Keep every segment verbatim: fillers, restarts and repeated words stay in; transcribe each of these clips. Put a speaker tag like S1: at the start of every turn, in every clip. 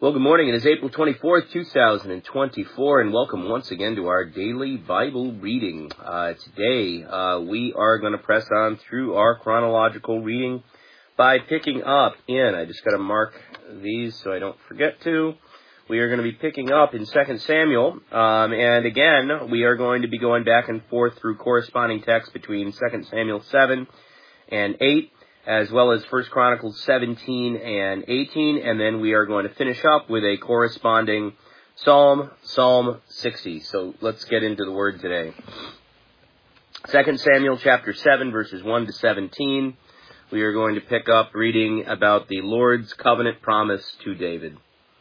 S1: Well, good morning. It is April twenty-fourth, two thousand twenty-four, and welcome once again to our daily Bible reading. Uh, today, uh, we are going to press on through our chronological reading by picking up in, I just got to mark these so I don't forget to, we are going to be picking up in Second Samuel, um, and again, we are going to be going back and forth through corresponding texts between Second Samuel seven and eight, as well as First Chronicles seventeen and eighteen, and then we are going to finish up with a corresponding Psalm, Psalm sixty. So let's get into the Word today. Second Samuel chapter seven, verses one to seventeen. We are going to pick up reading about the Lord's covenant promise to David.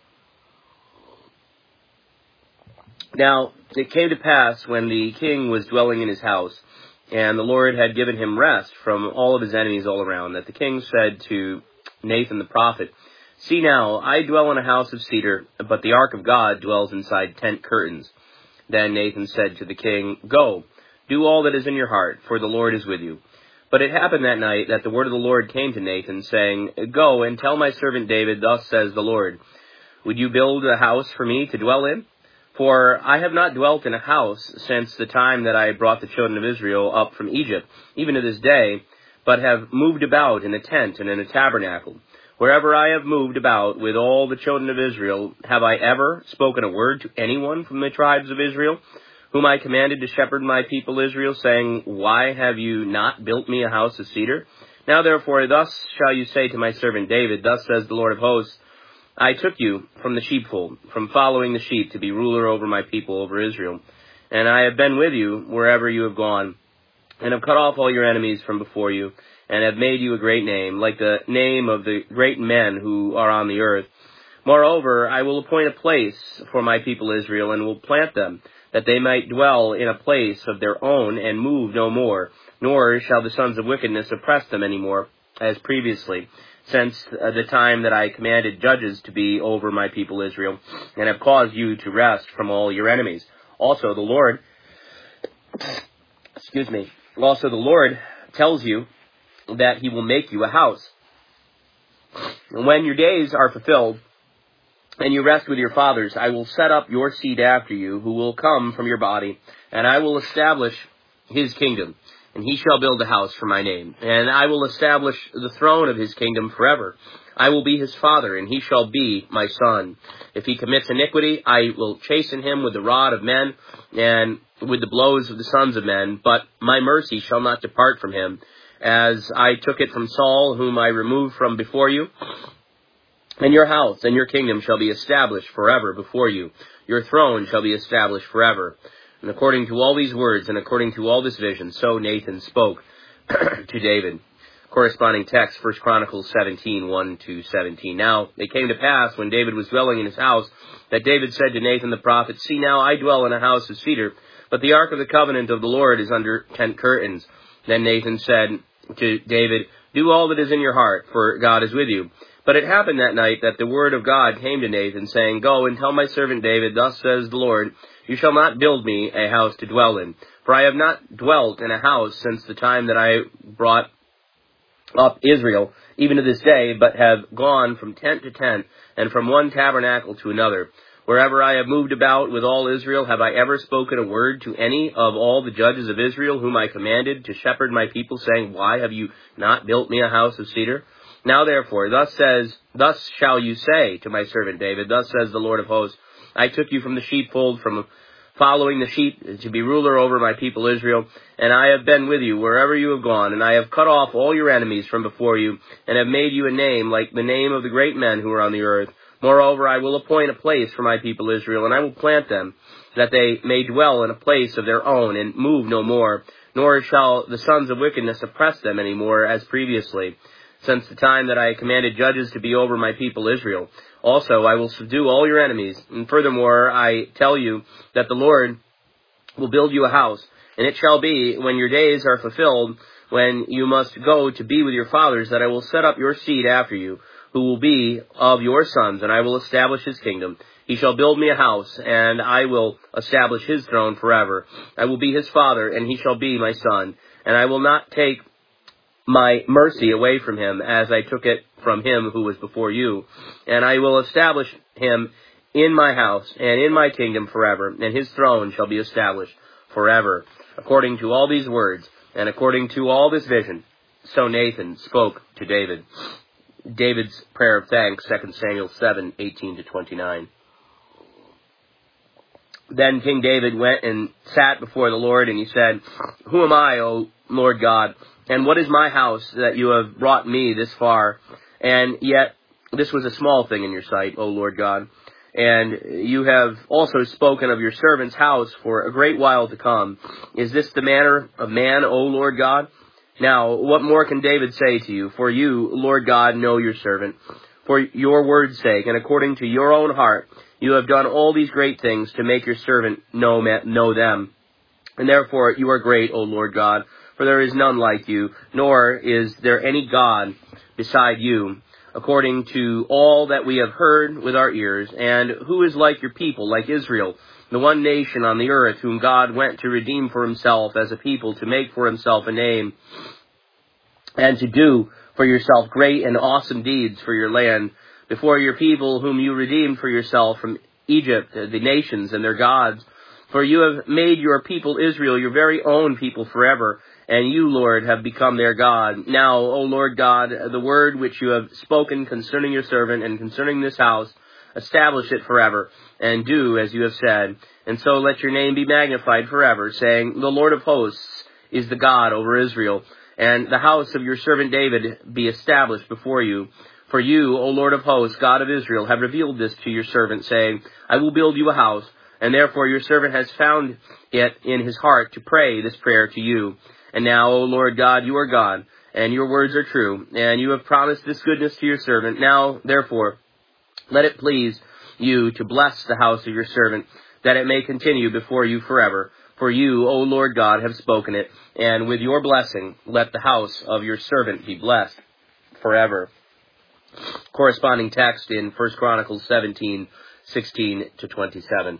S1: Now, it came to pass when the king was dwelling in his house, and the Lord had given him rest from all of his enemies all around, that the king said to Nathan the prophet, "See now, I dwell in a house of cedar, but the ark of God dwells inside tent curtains." Then Nathan said to the king, "Go, do all that is in your heart, for the Lord is with you." But it happened that night that the word of the Lord came to Nathan, saying, "Go and tell my servant David, thus says the Lord, would you build a house for me to dwell in? For I have not dwelt in a house since the time that I brought the children of Israel up from Egypt, even to this day, but have moved about in a tent and in a tabernacle. Wherever I have moved about with all the children of Israel, have I ever spoken a word to anyone from the tribes of Israel, whom I commanded to shepherd my people Israel, saying, Why have you not built me a house of cedar? Now therefore, thus shall you say to my servant David, Thus says the Lord of hosts, I took you from the sheepfold, from following the sheep, to be ruler over my people, over Israel. And I have been with you wherever you have gone, and have cut off all your enemies from before you, and have made you a great name, like the name of the great men who are on the earth. Moreover, I will appoint a place for my people Israel, and will plant them, that they might dwell in a place of their own, and move no more, nor shall the sons of wickedness oppress them any more, as previously, since uh, the time that I commanded judges to be over my people Israel, and have caused you to rest from all your enemies. Also the Lord, excuse me, also the Lord tells you that he will make you a house. And when your days are fulfilled, and you rest with your fathers, I will set up your seed after you, who will come from your body, and I will establish his kingdom. And he shall build a house for my name, and I will establish the throne of his kingdom forever. I will be his father, and he shall be my son. If he commits iniquity, I will chasten him with the rod of men, and with the blows of the sons of men. But my mercy shall not depart from him, as I took it from Saul, whom I removed from before you. And your house and your kingdom shall be established forever before you. Your throne shall be established forever. And according to all these words, and according to all this vision, so Nathan spoke to David." Corresponding text, First Chronicles seventeen, one to seventeen. Now it came to pass, when David was dwelling in his house, that David said to Nathan the prophet, "See now, I dwell in a house of cedar, but the ark of the covenant of the Lord is under tent curtains." Then Nathan said to David, "Do all that is in your heart, for God is with you." But it happened that night that the word of God came to Nathan, saying, "Go and tell my servant David, thus says the Lord, you shall not build me a house to dwell in. For I have not dwelt in a house since the time that I brought up Israel, even to this day, but have gone from tent to tent, and from one tabernacle to another. Wherever I have moved about with all Israel, have I ever spoken a word to any of all the judges of Israel, whom I commanded to shepherd my people, saying, Why have you not built me a house of cedar? Now therefore, thus says, thus shall you say to my servant David, Thus says the Lord of hosts, I took you from the sheepfold, from following the sheep, to be ruler over my people Israel, and I have been with you wherever you have gone, and I have cut off all your enemies from before you, and have made you a name like the name of the great men who are on the earth. Moreover, I will appoint a place for my people Israel, and I will plant them, that they may dwell in a place of their own, and move no more, nor shall the sons of wickedness oppress them any more, as previously, since the time that I commanded judges to be over my people Israel. Also, I will subdue all your enemies. And furthermore, I tell you that the Lord will build you a house. And it shall be, when your days are fulfilled, when you must go to be with your fathers, that I will set up your seed after you, who will be of your sons, and I will establish his kingdom. He shall build me a house, and I will establish his throne forever. I will be his father, and he shall be my son. And I will not take my mercy away from him, as I took it from him who was before you. And I will establish him in my house and in my kingdom forever, and his throne shall be established forever. According to all these words, and according to all this vision, so Nathan spoke to David. David's prayer of thanks, Second Samuel seven, eighteen to twenty-nine. Then King David went and sat before the Lord, and he said, Who am I, O Lord God, and what is my house that you have brought me this far? And yet this was a small thing in your sight, O Lord God. And you have also spoken of your servant's house for a great while to come. Is this the manner of man, O Lord God? Now, what more can David say to you? For you, Lord God, know your servant. For your word's sake, and according to your own heart, you have done all these great things to make your servant know, know them. And therefore you are great, O Lord God, for there is none like you, nor is there any God beside you, according to all that we have heard with our ears. And who is like your people, like Israel, the one nation on the earth, whom God went to redeem for himself as a people, to make for himself a name, and to do for yourself great and awesome deeds for your land, before your people whom you redeemed for yourself from Egypt, the nations and their gods. For you have made your people Israel your very own people forever, and you, Lord, have become their God. Now, O Lord God, the word which you have spoken concerning your servant and concerning this house, establish it forever, and do as you have said. And so let your name be magnified forever, saying, The Lord of hosts is the God over Israel, and the house of your servant David be established before you. For you, O Lord of hosts, God of Israel, have revealed this to your servant, saying, I will build you a house, and therefore your servant has found it in his heart to pray this prayer to you. And now, O Lord God, you are God, and your words are true, and you have promised this goodness to your servant. Now, therefore, let it please you to bless the house of your servant, that it may continue before you forever. For you, O Lord God, have spoken it, and with your blessing, let the house of your servant be blessed forever. Corresponding text in First Chronicles seventeen, sixteen to twenty-seven.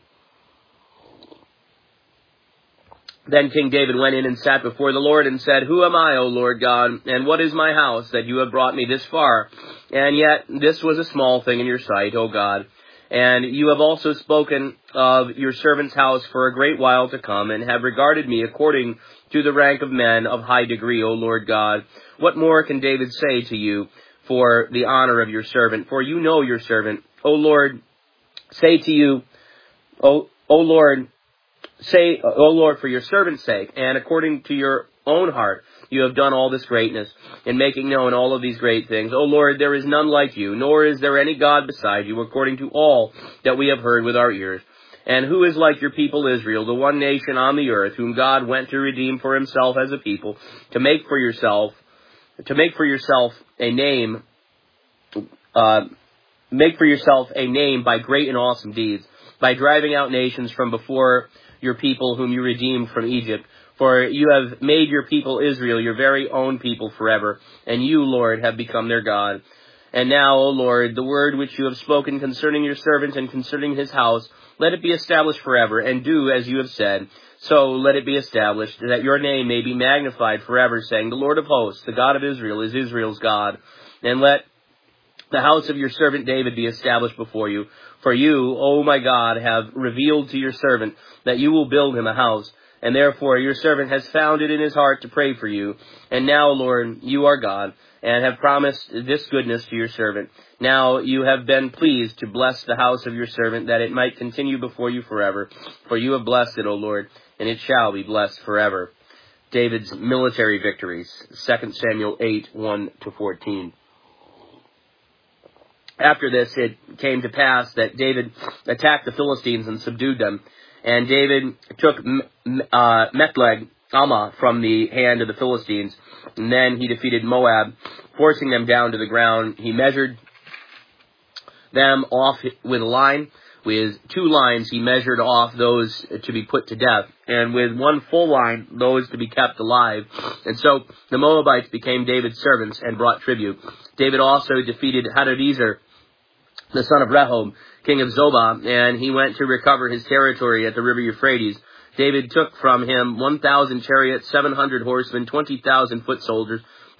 S1: Then King David went in and sat before the Lord and said, Who am I, O Lord God, and what is my house that you have brought me this far? And yet this was a small thing in your sight, O God. And you have also spoken of your servant's house for a great while to come, and have regarded me according to the rank of men of high degree, O Lord God. What more can David say to you for the honor of your servant? For you know your servant. O Lord, say to you, O, o Lord, say, O Lord, for your servant's sake, and according to your own heart, you have done all this greatness in making known all of these great things. O Lord, there is none like you, nor is there any God beside you, according to all that we have heard with our ears. And who is like your people Israel, the one nation on the earth, whom God went to redeem for himself as a people, to make for yourself, to make for yourself a name, uh, make for yourself a name by great and awesome deeds, by driving out nations from before your people whom you redeemed from Egypt. For you have made your people Israel your very own people forever, and you, Lord, have become their God. And now, O Lord, the word which you have spoken concerning your servant and concerning his house, let it be established forever, and do as you have said. So let it be established, that your name may be magnified forever, saying, The Lord of hosts, the God of Israel, is Israel's God. And let the house of your servant David be established before you. For you, O my God, have revealed to your servant that you will build him a house. And therefore your servant has found it in his heart to pray for you. And now, Lord, you are God, and have promised this goodness to your servant. Now you have been pleased to bless the house of your servant, that it might continue before you forever. For you have blessed it, O Lord, and it shall be blessed forever. David's military victories, Second Samuel eight, one to fourteen. After this, it came to pass that David attacked the Philistines and subdued them. And David took uh, Metleg, Ammah, from the hand of the Philistines. And then he defeated Moab, forcing them down to the ground. He measured them off with a line. With two lines, he measured off those to be put to death. And with one full line, those to be kept alive. And so the Moabites became David's servants and brought tribute. David also defeated Hadadezer, the son of Rehob, king of Zobah, and he went to recover his territory at the river Euphrates. David took from him one thousand chariots, seven hundred horsemen, twenty thousand foot soldiers,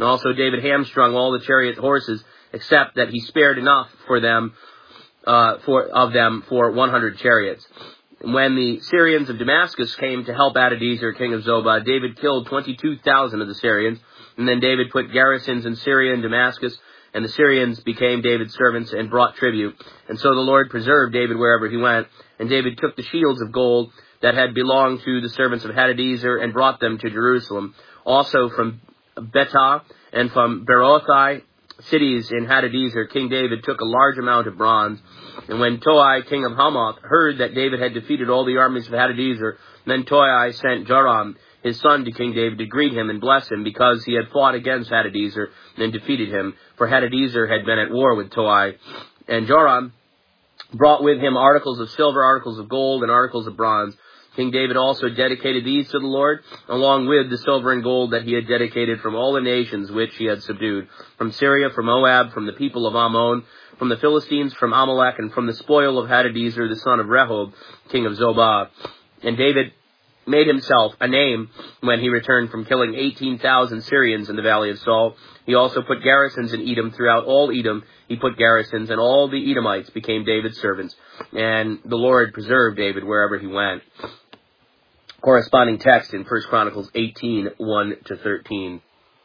S1: And also David hamstrung all the chariot horses, except that he spared enough for them, uh, for, of them for one hundred chariots. When the Syrians of Damascus came to help Hadadezer, king of Zobah, David killed twenty-two thousand of the Syrians, and then David put garrisons in Syria and Damascus, and the Syrians became David's servants and brought tribute. And so the Lord preserved David wherever he went. And David took the shields of gold that had belonged to the servants of Hadadezer and brought them to Jerusalem. Also from Betah and from Berothai, cities in Hadadezer, King David took a large amount of bronze. And when Toi, king of Hamath, heard that David had defeated all the armies of Hadadezer, then Toi sent Joram, his son, to King David to greet him and bless him, because he had fought against Hadadezer and defeated him, for Hadadezer had been at war with Toi. And Joram brought with him articles of silver, articles of gold, and articles of bronze. King David also dedicated these to the Lord, along with the silver and gold that he had dedicated from all the nations which he had subdued, from Syria, from Moab, from the people of Ammon, from the Philistines, from Amalek, and from the spoil of Hadadezer, the son of Rehob, king of Zobah. And David made himself a name when he returned from killing eighteen thousand Syrians in the valley of Saul. He also put garrisons in Edom. Throughout all Edom he put garrisons, and all the Edomites became David's servants. And the Lord preserved David wherever he went. Corresponding text in First Chronicles eighteen, one to thirteen.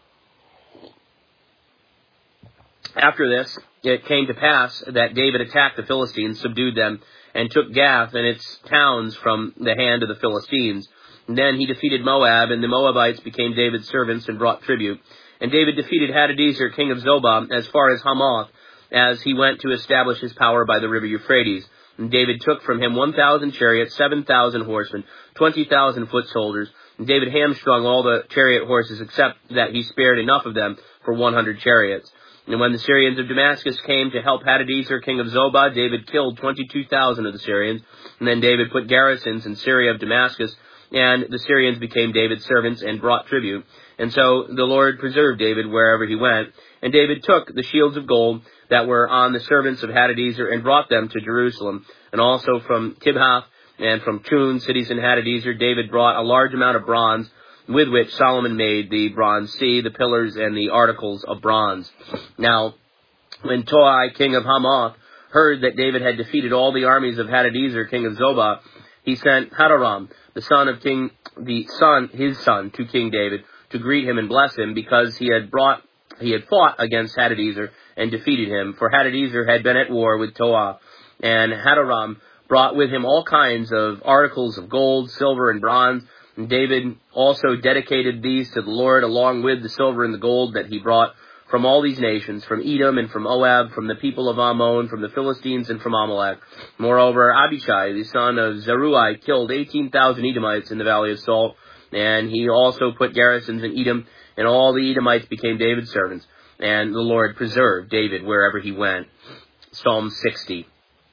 S1: After this, it came to pass that David attacked the Philistines, subdued them, and took Gath and its towns from the hand of the Philistines. And then he defeated Moab, and the Moabites became David's servants and brought tribute. And David defeated Hadadezer, king of Zobah, as far as Hamath, as he went to establish his power by the river Euphrates. And David took from him one thousand chariots, seven thousand horsemen, twenty thousand foot soldiers. And David hamstrung all the chariot horses, except that he spared enough of them for one hundred chariots. And when the Syrians of Damascus came to help Hadadezer, king of Zobah, David killed twenty-two thousand of the Syrians. And then David put garrisons in Syria of Damascus, and the Syrians became David's servants and brought tribute. And so the Lord preserved David wherever he went. And David took the shields of gold that were on the servants of Hadadezer and brought them to Jerusalem. And also from Tibhath and from Chun, cities in Hadadezer, David brought a large amount of bronze, with which Solomon made the bronze sea, the pillars, and the articles of bronze. Now, when Toi, king of Hamath, heard that David had defeated all the armies of Hadadezer, king of Zobah, he sent Hadaram, the son of King, the son, his son, to King David to greet him and bless him, because he had brought, he had fought against Hadadezer and defeated him. For Hadadezer had been at war with Toi, and Hadaram brought with him all kinds of articles of gold, silver, and bronze. And David also dedicated these to the Lord, along with the silver and the gold that he brought from all these nations, from Edom and from Moab, from the people of Ammon, from the Philistines and from Amalek. Moreover, Abishai, the son of Zeruiah, killed eighteen thousand Edomites in the valley of Saul, and he also put garrisons in Edom, and all the Edomites became David's servants. And the Lord preserved David wherever he went. Psalm sixty.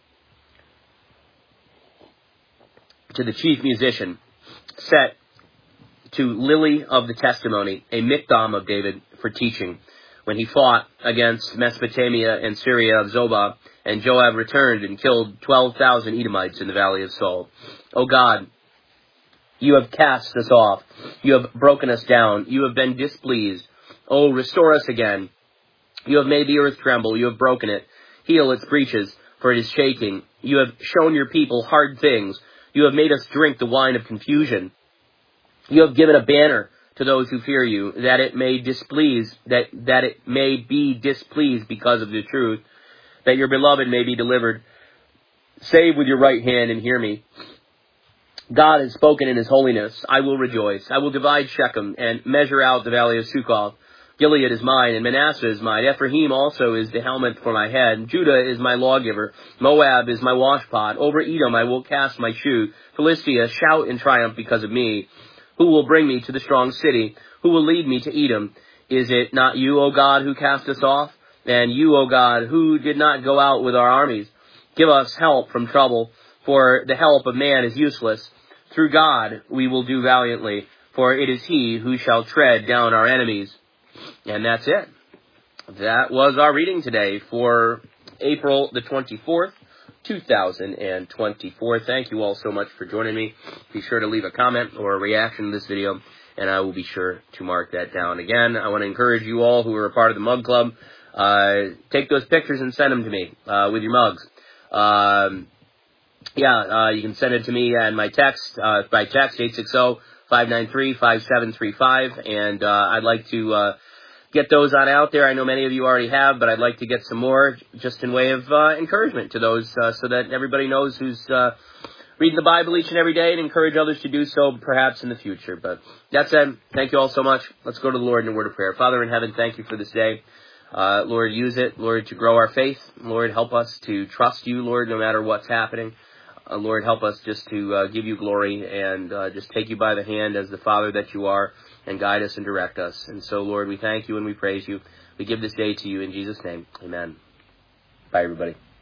S1: To the chief musician, set to Lily of the Testimony, a mikdam of David for teaching, when he fought against Mesopotamia and Syria of Zobah, and Joab returned and killed twelve thousand Edomites in the valley of Saul. O God, you have cast us off. You have broken us down. You have been displeased. O restore us again. You have made the earth tremble. You have broken it. Heal its breaches, for it is shaking. You have shown your people hard things. You have made us drink the wine of confusion. You have given a banner to those who fear you, that it may displease, that, that it may be displeased because of the truth, that your beloved may be delivered. Save with your right hand and hear me. God has spoken in his holiness. I will rejoice. I will divide Shechem and measure out the valley of Succoth. Gilead is mine, and Manasseh is mine. Ephraim also is the helmet for my head. Judah is my lawgiver. Moab is my washpot. Over Edom I will cast my shoe. Philistia, shout in triumph because of me. Who will bring me to the strong city? Who will lead me to Edom? Is it not you, O God, who cast us off? And you, O God, who did not go out with our armies? Give us help from trouble, for the help of man is useless. Through God we will do valiantly, for it is he who shall tread down our enemies. And that's it. That was our reading today for April the twenty-fourth, two thousand twenty-four. Thank you all so much for joining me. Be sure to leave a comment or a reaction to this video. and I will be sure to mark that down. Again, I want to encourage you all who are a part of the Mug Club, uh, take those pictures and send them to me uh, with your mugs. Um, yeah, uh, you can send it to me and my text, uh, by text, eight six zero, five nine three, five seven three five, and uh, I'd like to uh, get those on out there. I know many of you already have, but I'd like to get some more just in way of uh, encouragement to those uh, so that everybody knows who's uh, reading the Bible each and every day, and encourage others to do so perhaps in the future. But that said, thank you all so much. Let's go to the Lord in a word of prayer. Father in heaven, thank you for this day. Uh, Lord, use it, Lord, to grow our faith. Lord, help us to trust you, Lord, no matter what's happening. Uh, Lord, help us just to uh, give you glory and uh, just take you by the hand as the Father that you are and guide us and direct us. And so, Lord, we thank you and we praise you. We give this day to you in Jesus' name. Amen. Bye, everybody.